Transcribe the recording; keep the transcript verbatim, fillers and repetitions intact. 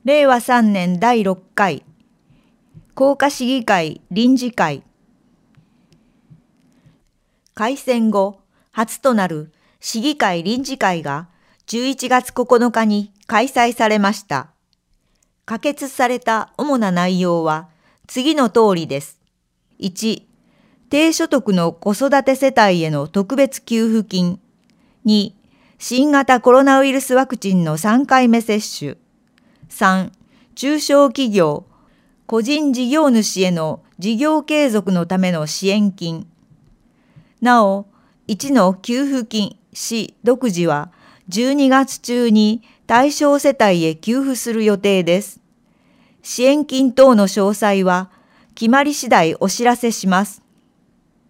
れいわさんねんだいろっかい甲賀市議会臨時会。改選後初となる市議会臨時会がじゅういちがつここのかに開催されました。可決された主な内容は次の通りです。いち、低所得の子育て世帯への特別給付金。に、新型コロナウイルスワクチンのさんかいめ接種。さん、中小企業、個人事業主への事業継続のための支援金。なお、いちの給付金、市独自はじゅうにがつ中に対象世帯へ給付する予定です。支援金等の詳細は決まり次第お知らせします。